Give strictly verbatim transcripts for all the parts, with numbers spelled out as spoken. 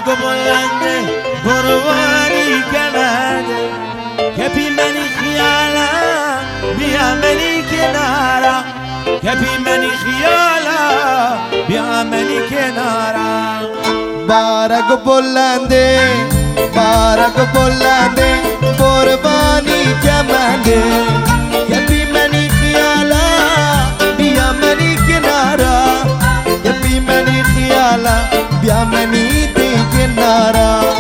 برگ و بلنده قربانی کمنده کپی منی خیالم بیا منی کنارم کپی منی خیالم بیا منی کنارم برگ و بلنده برگ و بلنده قربانی کمنده کپی منی خیالم بیا منی کنارم کپی منی خیالم بیا منی دی کنارم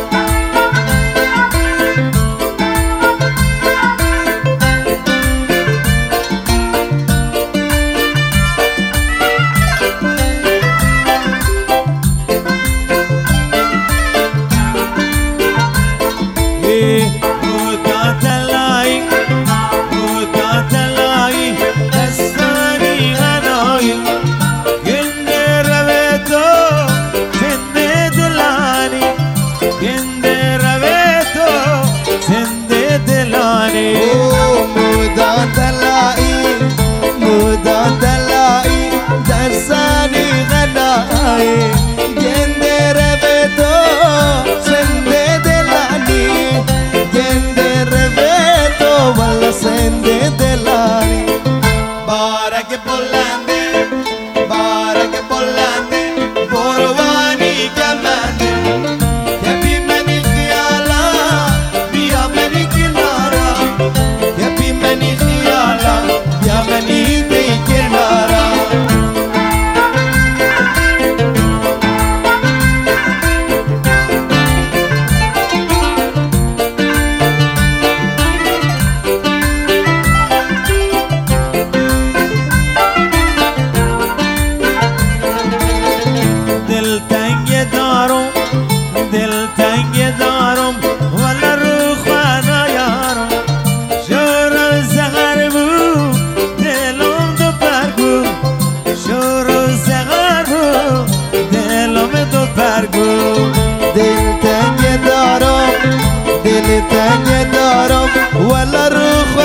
تنگ دارم ولا روح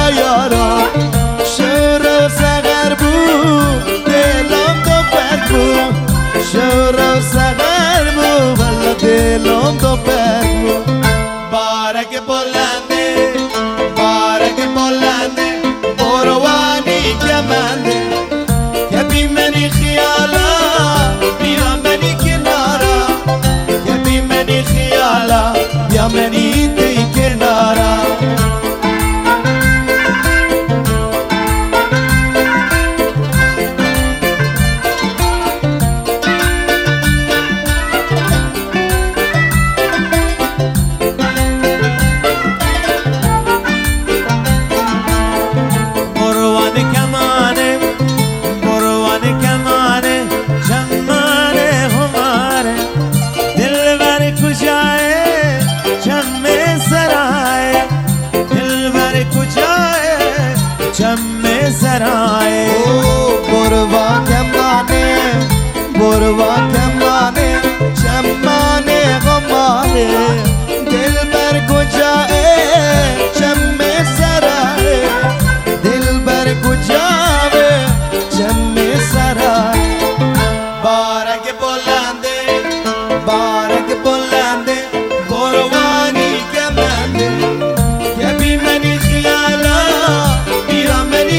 نیارم شور و سحر بود دلم دو پر بود شور و سحر بود ولا دلم دو پر بود بارک بلنده بارک بلنده بروانی کمنده کبی منی خیالا بیا منی کنارا کبی منی خیالا بیا منی سرائے بروا کمانے بروا کمانے چمانے غمانے دل بر گجائے چم سرائے دل بر گجاوے چم سرائے بارک بلندے بارک بلندے بروانی کمانے کبھی منی خیالا بیا منی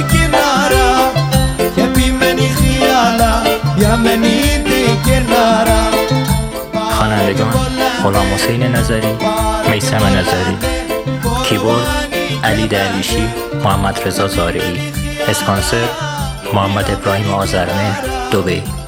خوانندگان غلام حسین نظری، میثم نظری، کیبورد علی درویشی، محمد رضا زارعی، اسپانسر محمد ابراهیم آذرمهر، دبی.